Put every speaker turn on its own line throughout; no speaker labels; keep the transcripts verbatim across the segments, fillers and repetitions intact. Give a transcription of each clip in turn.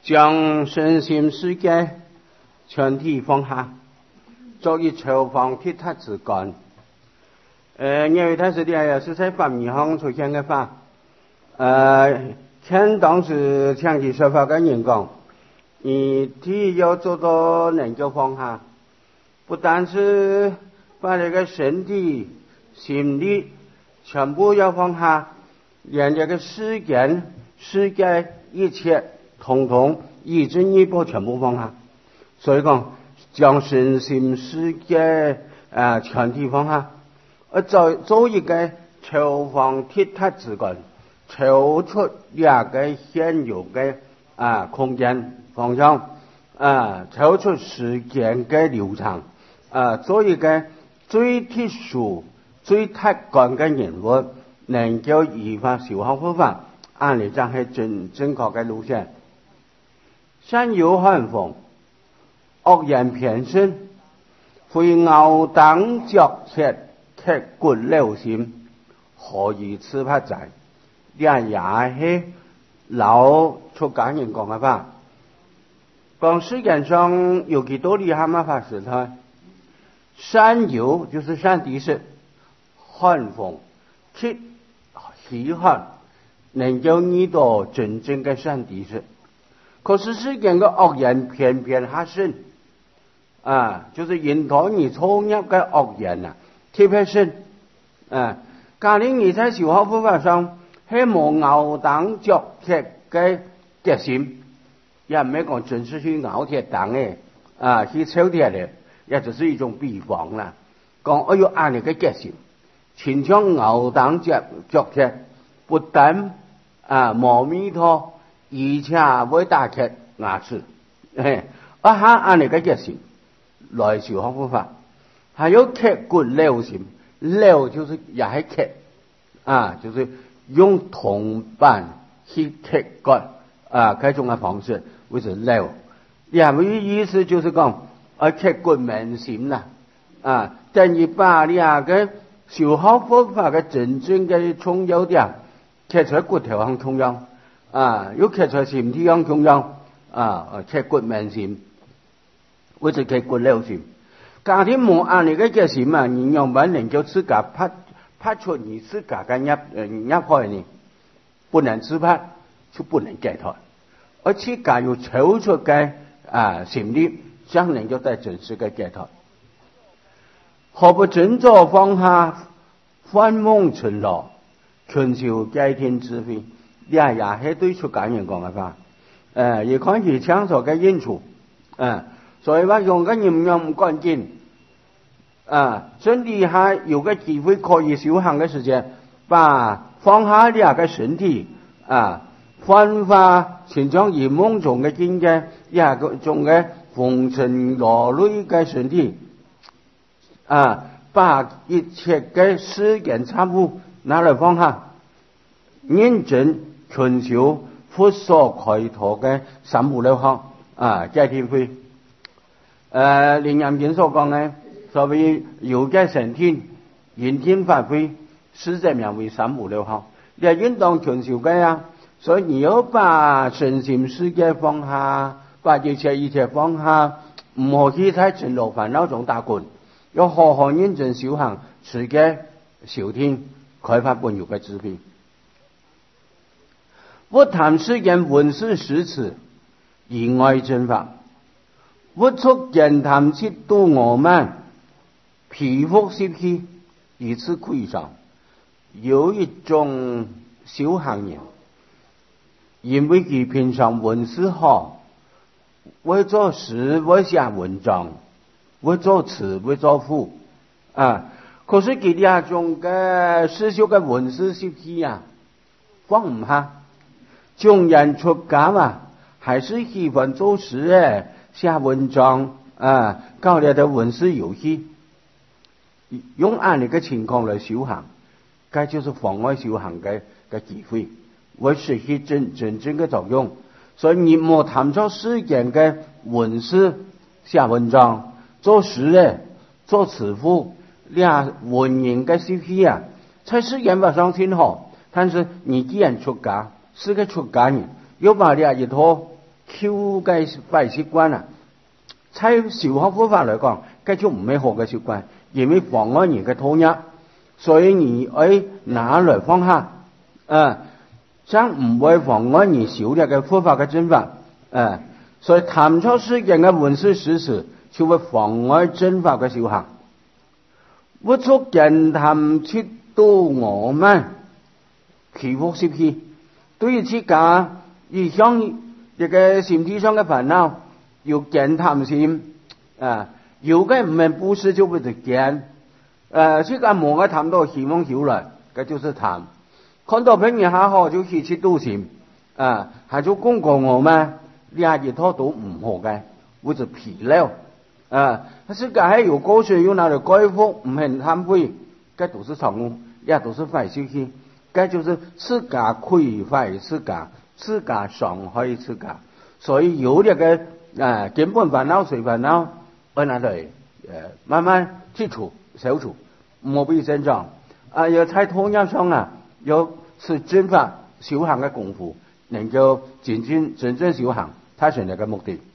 将身心世界全體放下，作以籌放其他之幹。呃，因為他是啲係是在法義行出現嘅法。呃，聽當時聽其說法嘅人講，你第一要做到能夠放下，不但是把這個身體、心理全部要放下，連這個世間、世界一切統統一正一步全部放下。所以講將身心世界啊全體放下，而做做一個籌放其他之幹，抽出兩個現有嘅啊空間方向啊，抽出時間嘅流程啊，做一個最特殊、最特幹嘅人物，能夠依法修學佛法，按理講係正正確嘅路線。山有寒風，惡言偏生，會咬當腳鐵，刻骨留心，何以此不在？呢也係老出家人講嘅法。講世界上有幾多厲害嘅法師他山有就是山地勢，寒風切稀罕，能夠遇到真正嘅山地勢。可是世間嘅惡言偏偏發生啊，就是引導你錯入嘅惡言啊，特別是啊，假如你在修學佛法上係冇咬當腳鐵嘅決心，也唔係講真是去咬鐵當嘅啊，去抽鐵嘅，也就是一種比方啦。講我要按你嘅決心，前將咬當腳腳鐵，不但啊冇彌陀，而且會打鐵牙齒，誒，我下按你嘅決心來修學佛法，還有刻骨留心，留就是也係刻啊，就是用銅板去刻骨啊，這種嘅方式為是留。你係咪意思就是講啊刻骨銘心啦？啊，等於把你啊個修學佛法嘅真正嘅重要點刻在骨頭上重要啊，又刻在心體上重要啊，刻骨銘心，為是刻骨留心。假如冇按你嘅決心啊，你用本能夠自家拍拍出你自家嘅入呃入開呢，不能自拍就不能解脫，而自家要抽出嘅啊心理，才能夠得真實嘅解脫。何不振作放下，翻夢成樂，全受解天智慧？呢也係對出家人講嘅話，誒，亦看其창조嘅因處，誒，所以話用嘅營養唔關鍵。啊，身體還有個機會可以修行嘅時間，把放下兩個身體啊，幻化前將以夢中嘅境界，兩個種嘅紅塵勞累嘅身體啊，把一切嘅世間產物拿來放下，認真全修佛所開拓嘅三無六學啊，解天慧。誒，楞嚴經所講嘅。所謂有嘅成天，現天發揮，實在名為三無六學。你係應當全修嘅呀，所以你要把身心世界放下，把一切一切放下，唔好去在塵勞煩惱中打滾，要好好認真修行，持嘅修天，開發本有嘅智慧。不談世間聞思實詞，以外真法，不觸言談切度我慢。皮膚濕氣，以此虧上，有一種修行人，因為佢平常文思好，會做詩，會寫文章，會作詞，會作賦啊。可是佢哋種嘅思想嘅文思濕氣啊，放唔下，縱然出家嘛，還是喜歡做詩誒，寫文章啊，搞嚟嘅文思遊戲。用按你嘅情況來修行，該就是妨礙修行嘅嘅機會，會失去真真正嘅作用。所以你莫談咗世間嘅文思、寫文章、做詩咧、做詞賦，呢文人嘅習氣啊，在世間法上挺好。但是你既然出家，是個出家人，又把呢一套 Q 嘅壞習慣啊，在小學方法嚟講，這就唔係好嘅習慣，因為妨礙你嘅投入，所以你要拿來放下，啊，將唔會妨礙你小嘅嘅方法嘅正法，啊，所以談錯事情嘅文書事實，就會妨礙正法嘅修行。不出人談出到我們，祈福攝氣，對於自家而向一個心地上嘅煩惱，要見談心啊，有嘅唔係不是就不是見，誒，自家冇嘅談到希望小來，這就是談。看到別人還好就起切都心，啊，還就公告我們，呢下嘢拖到唔好嘅，或者疲勞。啊，自家還有過去有那個改福，唔係懺悔，這都是錯誤，也都是壞習氣，這就是自家虧壞自家，自家傷害自家。所以有這個啊根本煩惱、隨煩惱，按那嚟誒慢慢剔除、消除，冇必增長。啊，要在同樣上啊，要是真法修行嘅功夫，能夠真正真正修行，它是那個目的。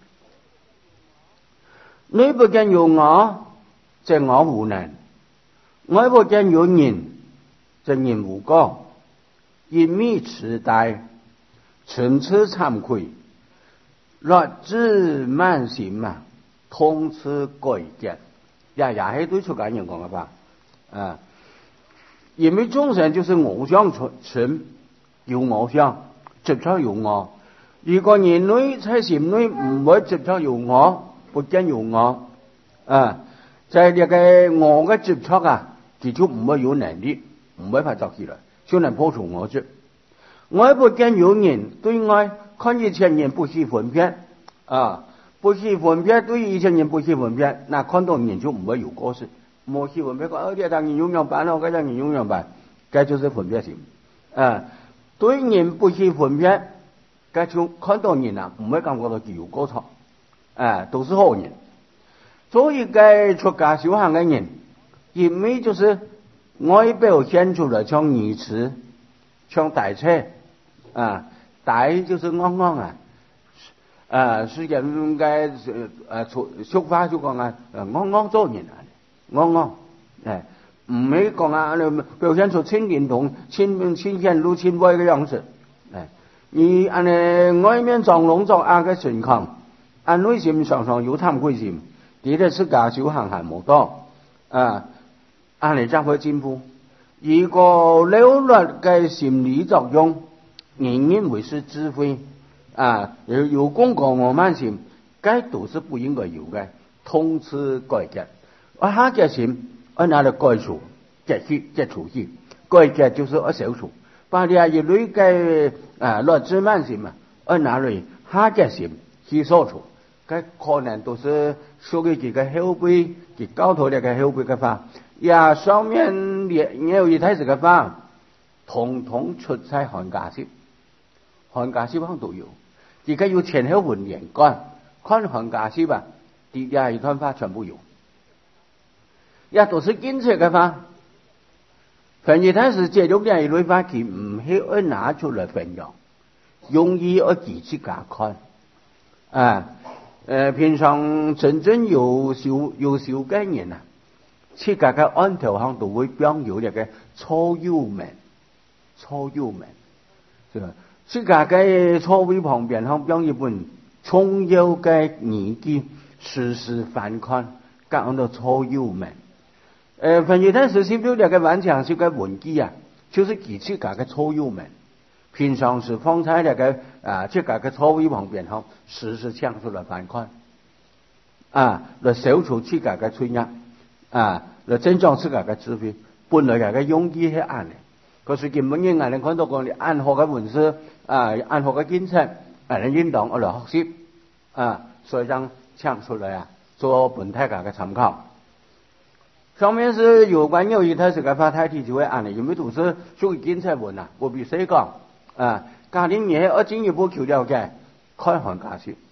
你不見有我，即我無能；我不見有人，即人無過。一味痴呆，從此慚愧，若自慢心啊，通此改革。也也係對出家人講嘅話啊，因為眾生就是我相存，有我相，執着有我。如果人類在心裏唔會執着有我，不見有我啊，在這個我嘅執着啊，佢就唔會有能力，唔會發作起來，就能破除我執。我不見有人，對外看一切人不起分別啊，不起分別，對一切人不起分別，那看到人就唔會有過失，冇起分別講，哦，這當人用樣辦咯，嗰當人用樣辦，這就是分別心啊。對人不起分別，這就看到人啊，唔會感覺到佢有過錯。啊，都是好人。所以該出家修行的人，因為就是外表現出來像兒子，像大車，啊，大就是啱啱啊，啊，是人該誒出出發就講啊，啱啱做人啊，啱啱，誒，唔係講啊，你表現出千言同千千言路千威嘅樣子，誒，你按你外面裝聾作啞嘅情況。按內心常常有慚愧心，佢哋自家修行還冇多啊，按嚟將會進步。如果流落嘅心理作用，人人會是智慧啊，有有功過我慢心，該都是不應該有嘅，通此改革。我下嘅心，我拿嚟改除、革去、革除去，改革就是我消除。把啲一類嘅啊落智慢心啊，我拿嚟下嘅心去消除。這可能都是屬於幾個後輩，佢教導呢個後輩嘅法，也上面也有一睇時嘅法，統統出在漢家師，漢家師方都有，而家要前後文連貫，看漢家師吧，啲也一段法全部有，也都是堅持嘅法，凡一睇時借咗呢一類法，佢唔係要拿出來分享，容易要自己家看，啊。呃，平常真正有修有修嘅人啊，自家嘅案頭上都會標有呢個初幽門，初幽門，是吧？自家嘅座位旁邊上標一本重要嘅年紀，時時翻看，講到初幽門。呃，凡係睇時先標呢個完全是個文記啊，就是佢自家嘅初幽門。平常是放在那個啊，這個個座位旁邊哈，時時搶出來翻看，啊，來消除自家嘅罪孽，啊，來增長自家嘅智慧。本來係個用意係啱嘅，可是根本人係能看到講你按學嘅文字，啊，按學嘅見識，係能應當我來學習，啊，所以將搶出來啊，做本太家嘅參考。上面是有關有一套是個法太體就會按嘅，因為都是屬於見識文啊，我必須講。啊！家庭嘢我進一步強調嘅，開漢家師，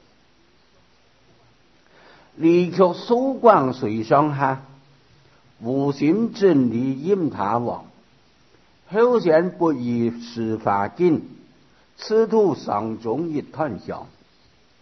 離卻曙光水上下，無心真理任他往，後賢不以事法經，此途上中一團香。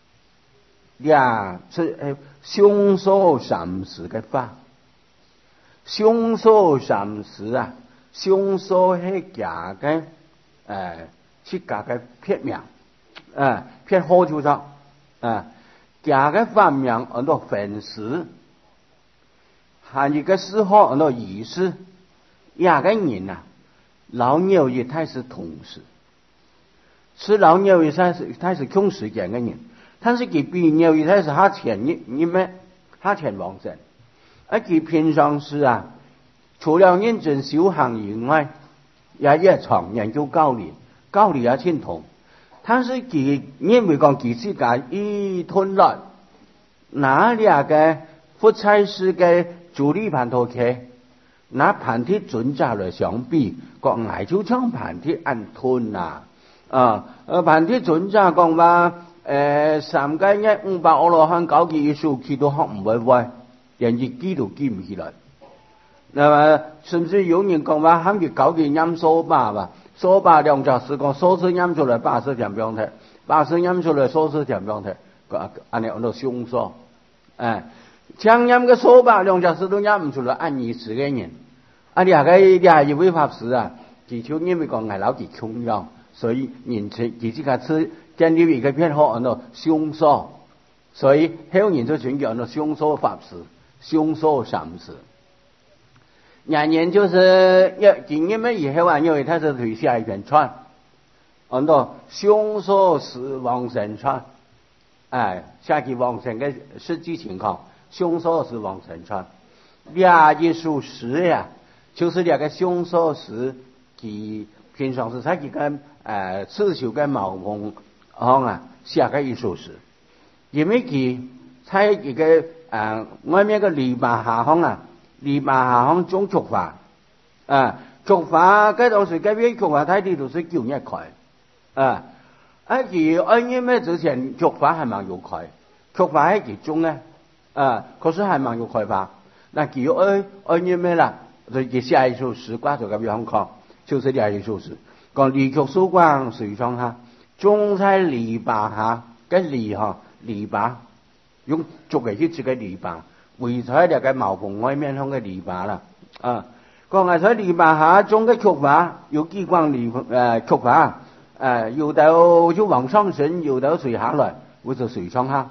俩是诶凶所三时嘅法，凶所三时啊，凶所係假嘅诶，切假嘅撇名，啊撇好就咗，啊假嘅法名叫做分时，含一个时候叫做仪式，亚个人啊，老牛也太是同时，吃老牛也太是太是穷时间嘅人。但是佢比牛一开始他前一你们他前旺盛，而佢平常时啊，除了认真修行以外，也日常研究教理，教理也清同。但是佢因為講佢自己一吞落，那兩個佛差師嘅主力盤頭劇，拿盤鐵準則來相比，個挨就將盤鐵按吞啊，啊，呃盤鐵準則講話。誒三界一五百阿羅漢九記一數，佢都學唔會會，連一記都記唔起來。那麼甚至有人講話，喊佢九記音數八吧，數八兩隻是講數字音出來八十條標題，八十音出來數十條標題，個按你按到凶數，誒，強音嘅數八兩隻是都音唔出來，按二十個人，啊兩個兩一位法師啊，佢就因為講係老幾窮樣，所以人哋佢自家吃。建立一个偏好，叫做凶所，所以后人就全叫做凶所法师、凶所三师。两年就是要经验们以后啊，因为他是推下一篇传，叫做凶所师往生传，哎，下期往生的实际情况，凶所师往生传，俩一数十呀，就是两个凶所师，其平常是他几个呃刺绣跟毛孔。哦啊，下个一首诗，因为佢在一个啊外面个篱笆下方啊，篱笆下方種竹花，啊竹花嗰當時嗰邊竹花睇啲都是叫一塊，啊而佢按因為之前竹花係蠻有開，竹花喺其中咧，啊可是係蠻有開法，那佢按按因為啦，就佢下一首詩掛咗咁樣講，就是下一首詩，講離曲曙光水上下。種在籬笆下，嘅籬嗬籬笆，用竹嚟去設嘅籬笆，圍在條嘅茅棚外面向嘅籬笆啦。啊，講係在籬笆下種嘅菊花，有幾光籬誒菊花，誒有到就往上升，有到水下來，或者水上下。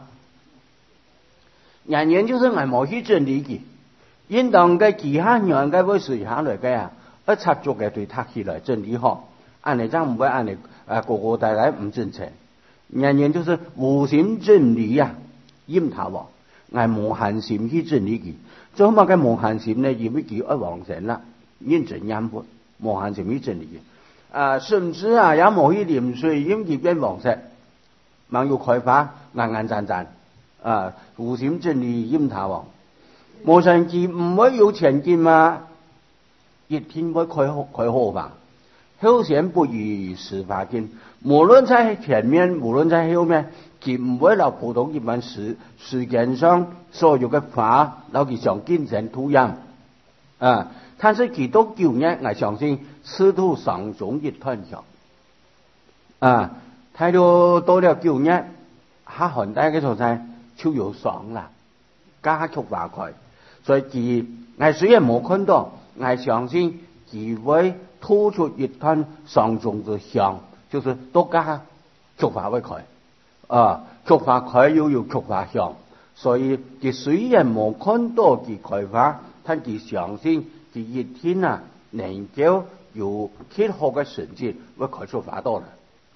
人人就是係冇去真理嘅，應當嘅其他人嘅會水下來嘅啊，一插竹嘅對塌起來真理學，按嚟真唔會按嚟。啊，個個帶來唔正常，人人就是無心真理呀，陰頭喎，係無限心去真理嘅。最起碼嘅無限心呢，因為佢一往成啦，認真陰撥，無限心去真理嘅。啊，甚至啊，有冇去念水，因佢變黃石，猛要開花，硬硬贊贊，啊，無心真理陰頭喎，無神記唔會有前進嘛，一天會開開開吧。後賢不與十法經，無論在前面，無論在後面，佢唔會留普通一般時時間上所有嘅法，留佢上精神土壤啊。但是佢都叫呢，我相信此土上中一團上啊，睇到到了叫呢，下寒帶嘅所在就有爽啦，加速化開，所以佢我雖然冇看到，我相信佢會。突出一團上中之香，就是多加菊花會開，啊，菊花開又有菊花香，所以佢雖然冇看到佢開花，但佢相信佢一天啊能夠有結合嘅成績，會開出花多啦。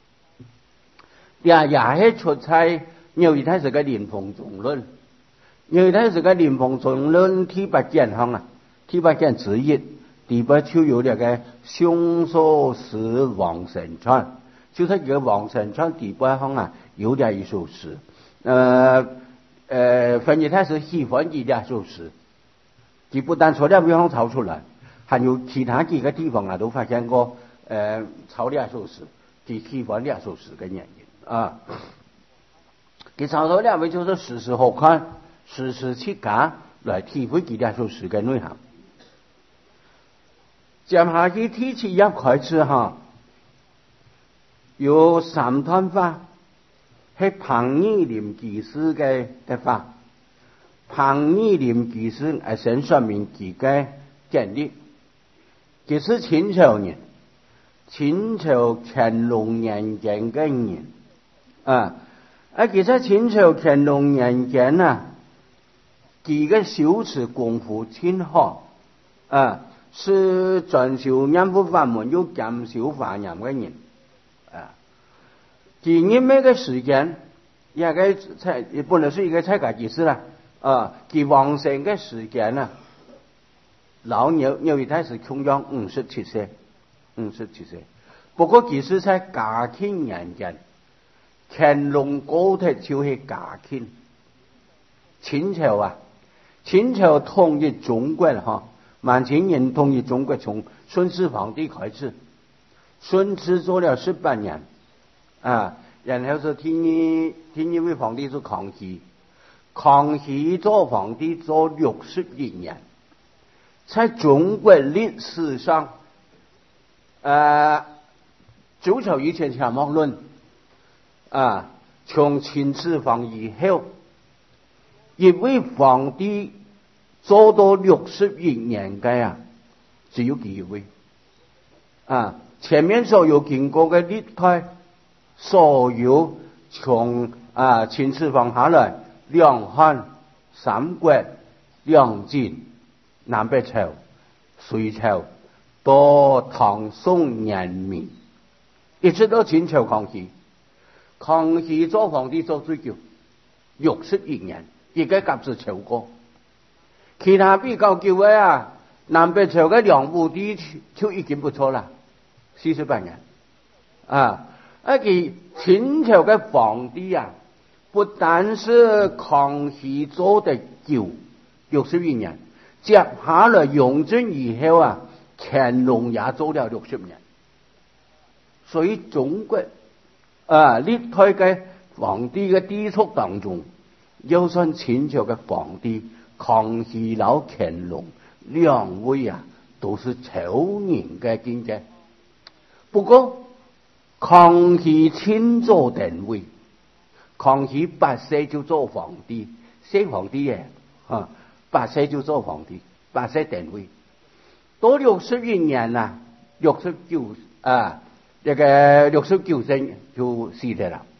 也也係出在因為佢係個蓮蓬總論，因為佢係個蓮蓬總論第八件行啊，第八件之一。第八就有那個凶所師往生傳，就是一個往生傳第八行啊，有兩一首詩，呃呃，分別它是喜歡的兩首詩，佢不但從兩地方抄出來，還有其他幾個地方啊都發現過，呃，抄兩首詩，佢喜歡兩首詩嘅原因啊，佢抄到兩位就是時時好看，時時切假來體會佢兩首詩嘅內涵。接下去提起一開始哈，有三段法， 係彭义林技師嘅嘅法。彭义林技師係先說明佢嘅建立，佢是清朝人，清朝乾隆年間嘅人啊。啊，其實清朝乾隆年間啊，佢嘅修辭功夫挺好啊，是專修念佛法門又兼修華嚴嘅人啊。佢因為嘅時間，一個才也不能是一個才家技師啦啊，佢往生嘅時間啊，老牛牛一太是窮養五十七歲，五十七歲。不過其實在嘉慶年間。乾隆高鐵就是嘉慶，清朝啊，清朝統一中國哈，滿清人統一中國從順治皇帝開始，順治做了十八年啊，然後是第一第一位皇帝是康熙，康熙做皇帝做六十一年，在中國歷史上，呃，周朝以前乾隆論。啊！從秦始皇以後，一位皇帝做到六十一年嘅啊，只有幾位啊！前面所有經過嘅歷代，所有從啊秦始皇下來，兩漢、三國、兩晉、南北朝、隋朝，到唐宋元明，一直到清朝康熙。康熙做皇帝做最久，六十一年，一個甲子超過。其他比較久嘅啊，南北朝嘅梁武帝就已經不錯啦，四十八年。啊，而佢清朝嘅皇帝啊，不但是康熙做得久，六十一年，接下來雍正以後啊，乾隆也做了六十年，所以中國。啊！歷代嘅皇帝嘅帝屬當中，有算清朝嘅皇帝康熙老乾隆兩位啊，都是超人嘅經濟。不過康熙親做定位，康熙八歲就做皇帝，寫皇帝嘅啊，八歲就做皇帝，八歲定位，到六十一年啦，六十九啊。這個六十九歲就死咗啦。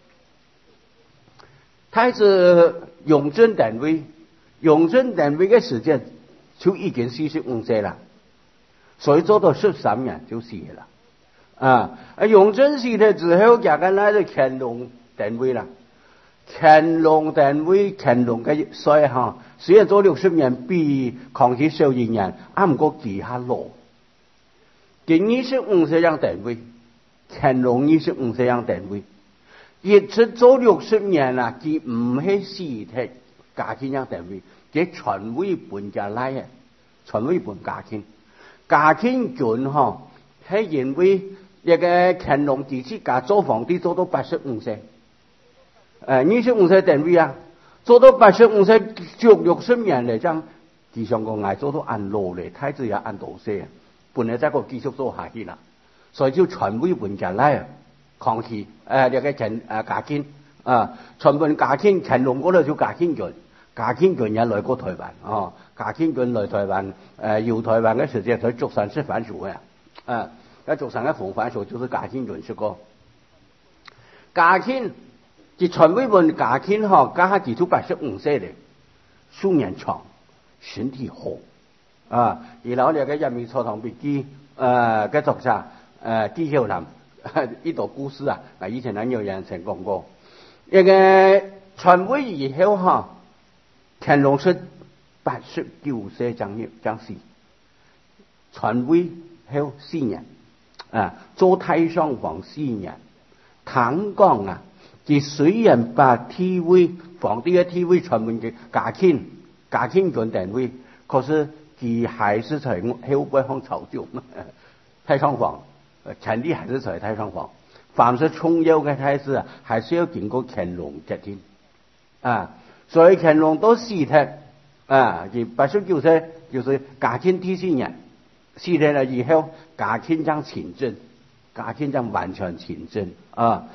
他是雍正定位，雍正定位嘅時間就已經四十五歲啦，所以做到十三年就死啦。啊，啊雍正死咗之後，夾緊來就乾隆定位啦。乾隆定位，乾隆嘅歲哈，雖然做六十年，比康熙少一年，啊唔過記下落。佢二十五歲樣定位。乾隆二十五歲樣定位，一直做六十年啦，佢唔係死喺嘉慶樣定位，佢傳位本家來嘅，傳位本嘉慶。嘉慶君嗬係因為一個乾隆自己家做皇帝做到八十五歲，誒二十五歲定位啊，做到八十五歲做六十年嚟講，佢上個嗌做到按老嚟，太子也按到歲啊，本來再個繼續做下去啦。所以就傳位本家來，康熙誒呢個乾誒嘉慶啊，傳本嘉慶乾隆嗰度就嘉慶君，嘉慶君也來過台灣哦，嘉慶君來台灣誒遊台灣嘅時間，佢竹山吃番薯嘅，啊，喺竹山嘅紅番薯就是嘉慶君食過。嘉慶就傳位本嘉慶嗬，家下至少八十五歲咧，壽年長，身體好啊，然後呢個人民草堂筆記誒嘅作者。誒，紀曉嵐呢度故事啊，嗱以前咧有人曾講過，一個傳位以後哈，乾隆是八十九歲將入將死，傳位後四年，啊，做太上皇四年，唐講啊，佢雖然把地位皇帝嘅地位傳俾佢嘉慶，嘉慶君定位，可是佢還是在後背後操縱太上皇。權力還是在太上皇，凡是重要嘅太子啊，還是要經過乾隆決定啊。所以乾隆都死咗啊，佢八十九歲就是嘉慶第四年，死咗了以後，嘉慶將親政，嘉慶將完全親政啊。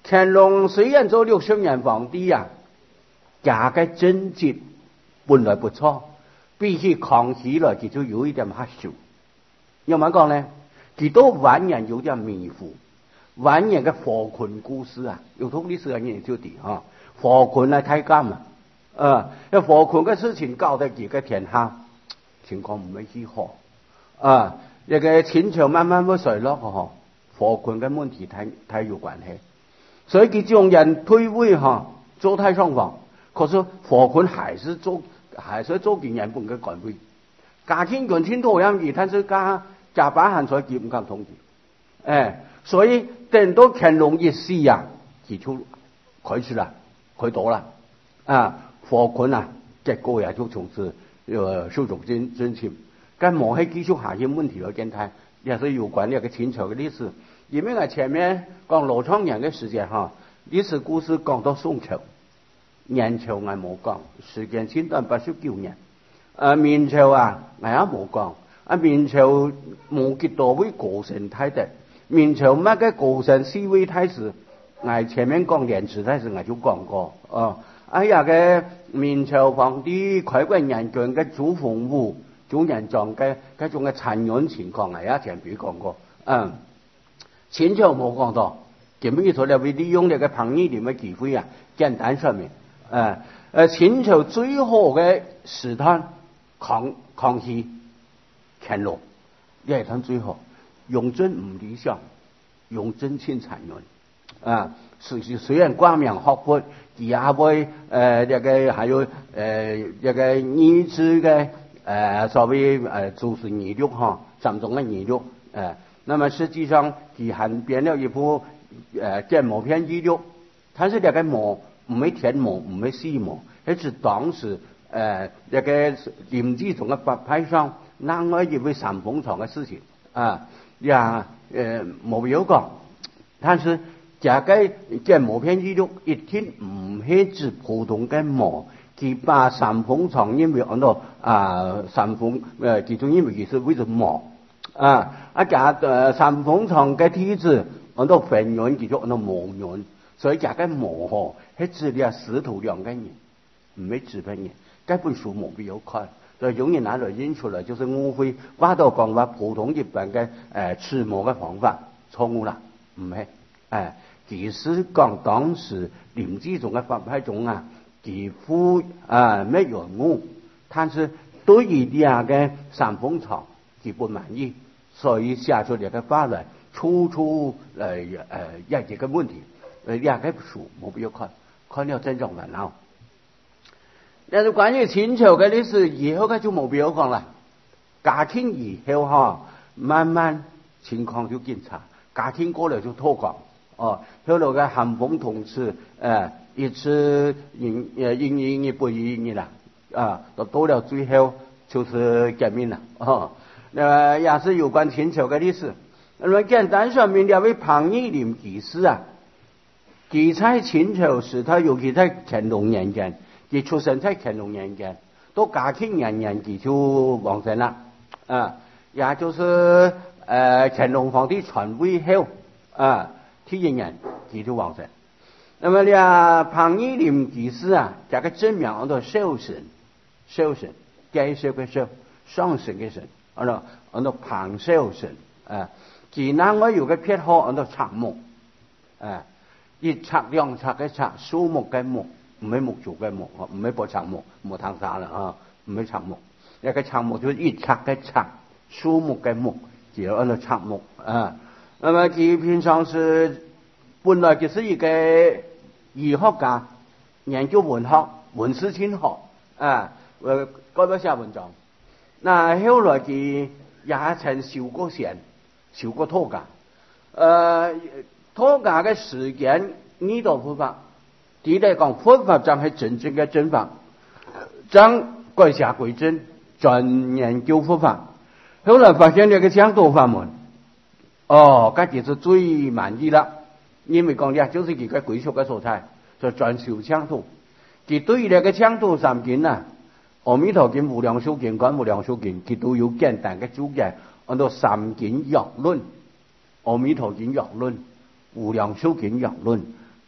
乾隆虽然做六十年皇帝啊，家嘅政绩本來不錯，比起康熙來，佢就有一點黑手。有乜講呢？佢都晚年有點迷糊，晚年嘅霍坤故事啊，有通歷史嘅研究啲啊，霍坤係太監啊，啊，因霍坤嘅事情搞得佢嘅天下情況唔係幾好啊，一個清朝慢慢會衰落嗬，霍坤嘅問題太太有關係，所以佢將人退位哈，做太上皇，可是霍坤還是做還是做件原本嘅官位，家庭權清多樣嘢，但是家家把漢才佢唔敢統治，哎，所以等到乾隆一死呀，佢就開始啦，開刀啦，啊，霍坤啊，結果也就從此呃受種真真情，咁冇係繼續下些問題來見睇，也是有關呢個清朝嘅歷史，因為我前面講羅創年嘅時間哈，歷史故事講到宋朝。元朝我冇講，時間先到八十九年。誒明朝啊，我也冇講。啊明朝冇幾多位國神太帝，明朝乜嘅國神四位太子，我前面講蓮池太子我就講過。哦，哎呀嘅明朝皇帝開國元君嘅朱逢武、朱元璋嘅嗰種嘅殘忍情況，我也前邊講過。嗯，清朝冇講到，根本就係為利用呢個彭義廉嘅機會啊，簡單說明。誒誒，清朝最好嘅時段，康康熙、乾隆，呢一段最好。雍正唔理想，雍正欠殘忍啊！雖雖然光明學佛，佢也會誒一個還有誒一個兒子嘅誒所謂誒就是義律哈，三種嘅義律誒。那麼實際上佢還編了一部誒建模篇義律，但是呢個模。唔係天模，唔係西模，係指當時誒一個林志從嘅法派上，另外一位三鳳床嘅事情啊，也誒冇有講，但是這個建模篇記錄一定唔係指普通嘅模，佢把三鳳床因為按照啊三鳳誒其中因為佢是為咗模啊，啊假誒三鳳床嘅體字按照分源，佢就按照模源。所以這個模嗬係指了師徒兩個人，唔係指別人。這本書冇必要看，就永遠拿來印出來，就是誤會話到講話普通一般嘅誒持模嘅方法錯誤啦，唔係誒，其實講當時林志從嘅法派中啊，幾乎啊沒有誤，但是對於呢個三鳳床佢不滿意，所以寫出嚟嘅法來，處處誒誒一啲嘅問題。誒，兩個書冇必要看，看了真正煩惱。但是關於清朝嘅歷史以後嘅就冇必要講啦。嘉慶以後哈，慢慢情況就檢查，嘉慶過了就脫光。哦，後來嘅咸豐同治誒，一次應誒應應應不應應啦，啊，到到了最後就是革命啦。哦，誒也是有關清朝嘅歷史。那麼簡單說明兩位彭義廉技師啊。佢在清朝時，他尤其在乾隆年間，佢出生在乾隆年間，到嘉慶年間佢就亡身啦。啊，也就是誒、呃、乾隆皇帝傳位後，啊，第一年佢就亡身。那麼呢，彭義廉技師啊，這個真名叫做壽神，壽神，介紹嘅壽，上神嘅神，叫做叫做彭壽神。啊，佢另外有個撇號叫做長木，啊。一冊兩冊嘅冊，樹木嘅木，唔係木做嘅木，唔係播長木，冇燙沙啦啊，唔係長木。一個長木就是一冊嘅冊，樹木嘅木，就按照長木啊。那麼佢平常是本來就是一個醫學家，研究文學，文思清好啊，呃，搞到寫文章。那後來佢也曾受過刑，受過拖架，呃。脫架嘅時間呢度佛法，第一嚟講佛法就係真正嘅真法，將歸下歸真，專研究佛法。後來發現呢個講道法門，哦，嗰啲是最滿意啦。因為講咧，就是佢嘅歸屬嘅所在，就專修講道。佢對於呢個講道三經啊，阿彌陀經、無量壽經、觀無量壽經，佢都有簡單嘅注解，按照三經要論，阿彌陀經要論。無量壽經要論，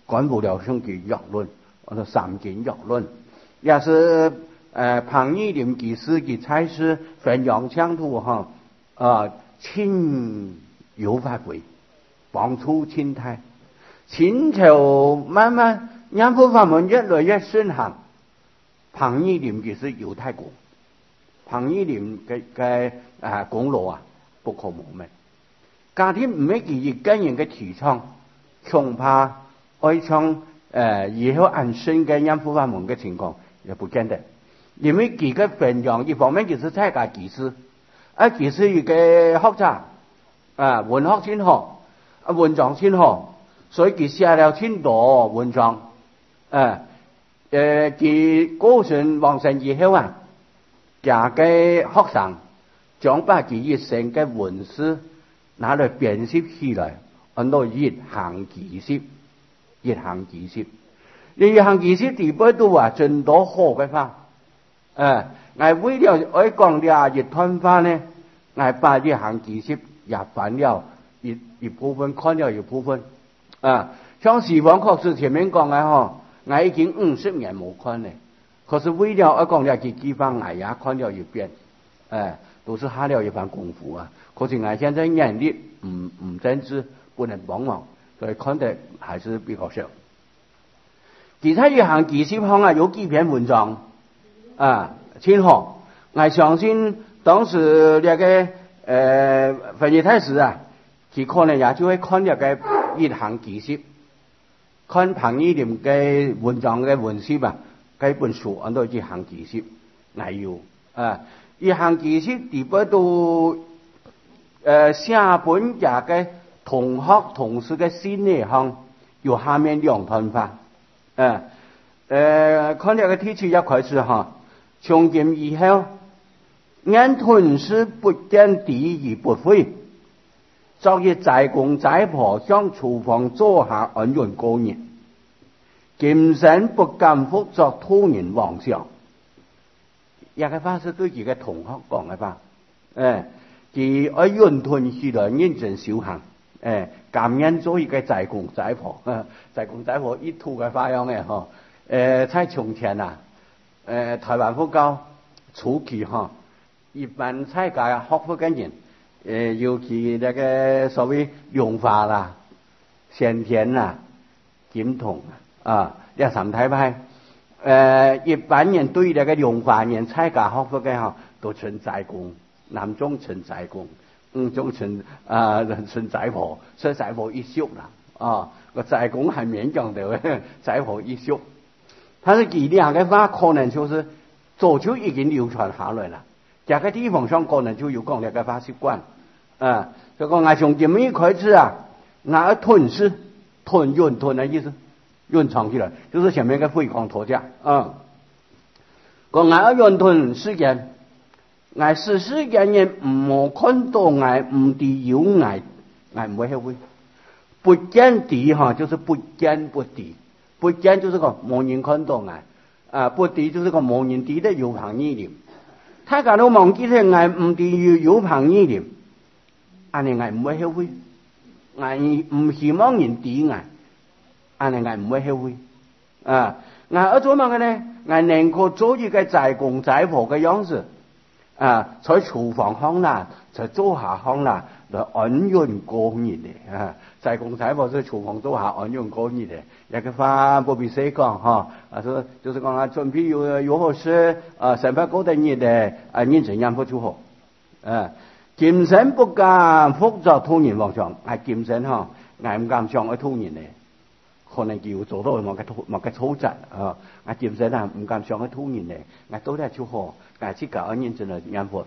干不了上句药论，或者三经药论，也是呃庞义林技师及才师汾阳乡土哈啊亲有发挥，帮助清太，清朝慢慢念佛法门越来越盛行，庞义林技师犹太国，庞义林嘅嘅啊功勞啊不可磨滅。家庭唔係佢一個人嘅提倡，恐怕愛唱誒以後安身嘅念佛法門嘅情況也不見得。因為佢嘅分享一方面就是參加技師，啊技師一個學者啊文學先好，啊文章先好，所以佢寫了很多文章，誒誒佢高順往生以後啊，嫁嘅學生將把佢一生嘅文史拿來編輯起來，按到一行技術，一行技術，你一行技術地步都話真多好嘅法。誒，我為了愛講了一段話呢，我把一行技術也翻了一一部分，看了一部分。啊，像西方學士前面講嘅嗬，我已經五十年冇看咧，可是為了愛講了幾地方，我也看了一遍。誒，都是下了一番功夫啊。可是我現在眼力唔唔真知，不能幫忙，所以看得還是比較少。其他一行技術方啊，有幾篇文章啊，挺好。我相信當時那個呃汾陽太師啊，佢可能也就會看那個一行技術，看彭義林嘅文章嘅文字吧，嗰本書按到一行技術，我有啊，一行技術地步都。呃，下本也嘅同學同事嘅信內行有下面兩段法，誒、呃，看這個題詞一開始哈，從今以後，俺屯是不見地而不廢，昨日在公在婆向廚房坐下安穩過日，今生不敢復作土人妄想。一個法是對幾個同學講嘅法，誒。佢愛潤屯起來認真修行，誒，感恩做一個在公在婆，在公在婆一吐嘅花樣嘅嗬，誒，在從前啊，誒，台灣佛教初期嗬，一般參加學佛嘅人，誒，尤其那個所謂龍華啦、先天啦、金童啊，呢三大派，誒，一般人對那個龍華人參加學佛嘅嗬，都稱在公。南中稱在公，五中稱啊稱在婆，所以在婆一宿啦，啊個在公係勉強的，在婆一宿。但是佢兩個話可能就是早就已經流傳下來啦，這個地方上可能就有講兩個話習慣，啊，就講我從今日開始啊，我屯是屯潤屯的意思，潤藏起來，就是前面個飛光頭架，啊，講我潤屯事件。我時時間人唔看到我唔地有我，我唔會後悔。不見地哈，就是不見不地，不見就是個冇人看到我，啊不地就是個冇人地的有朋友念。大家都忘記咗我唔地有有朋友念，安尼我唔會後悔。我唔希望人地我，安尼我唔會後悔。啊，我做乜嘅呢？我能夠做一個在公在婆嘅樣子。啊，在廚房行啦，在做下行啦，來安穩過日嘅啊！在公在婆在廚房做下安穩過日嘅，一個話不必誰講哈，啊，說就是講啊，準備有有好事啊，生活過得日嘅啊，認真養活就好。啊，今生不敢復作土人妄想，係今生哈，我唔敢想去土人嘅，可能叫做到某個土某個土質啊，我今生啊唔敢想去土人嘅，我都係就好。我自己安認真嚟養活。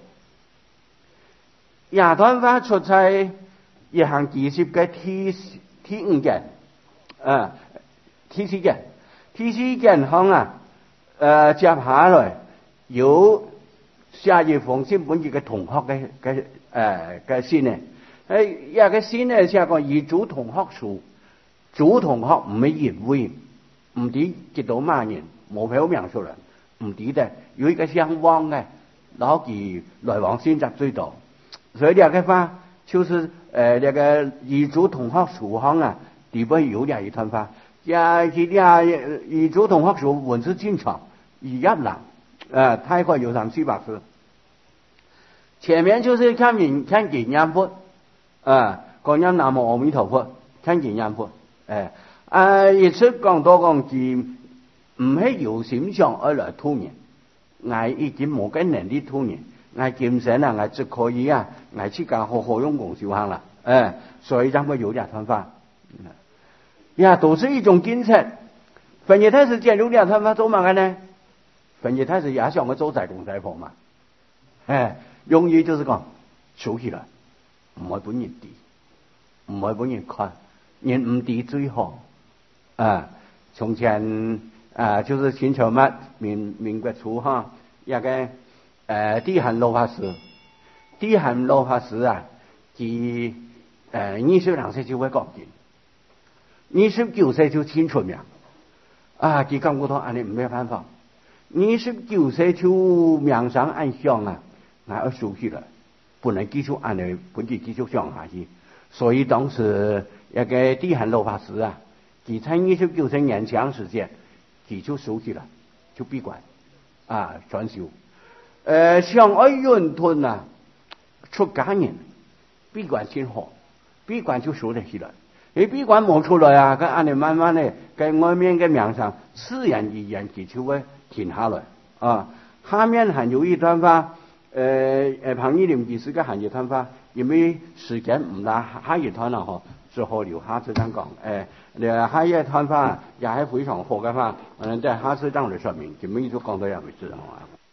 亞段法出在一行技術嘅第第五件，啊，第四件，第四件行啊，誒接下來有下一封信本嘅同學嘅嘅誒嘅信呢，誒一個信呢寫個以主同學書，主同學唔係言會，唔知幾多萬人冇表明出嚟。唔知的，有一個相往嘅，然後佢來往選擇最多，所以呢個話就是誒呢個異族同學書行啊，地方有兩一段話， 呀，佢哋以祖同學數文字進場，二一零，誒，泰國有三四百字。前面就是看見看見念佛，啊，講念南無阿彌陀佛，看見念佛，誒，啊，亦出講到講佢唔係由心上而來突然，我已經冇嘅能力突然，我今生啊，我只可以啊，我自家好好用功修行啦，誒，所以才會有啲辦法。呀，都是一種精神。分別太是見有啲辦法做乜嘅呢？分別太是也想個做在公在婆嘛，誒。用意就是講數起來，唔係本人低，唔係本人看，人唔低最好。啊，從前啊，就是清朝末民民國初哈，一個誒地行老法師，地行老法師啊，佢誒二十兩歲就會講經，二十九歲就清出名。啊，佢感覺到安尼唔係辦法，二十九歲就名聲暗響啊。我要收起來，不能繼續按你本地繼續上下去。所以當時一個地行老法師啊，佢在二十九歲年長時間，佢就收起來，就閉關啊專修。呃，像愛雲吞啊，出家人閉關先好，閉關就收得起來。你閉關冇出來啊，佢按你慢慢的，喺外面嘅名上，自然而然佢就會停下來啊。下面還有一段話。誒誒，彭一林其實嘅行業睇法，因為時間唔大，下一段啦嗬，只好留下次再講。誒，誒下一段法也係非常好嘅話，我哋在下次再嚟說明，咁樣就講到呢樣為止，好嘛？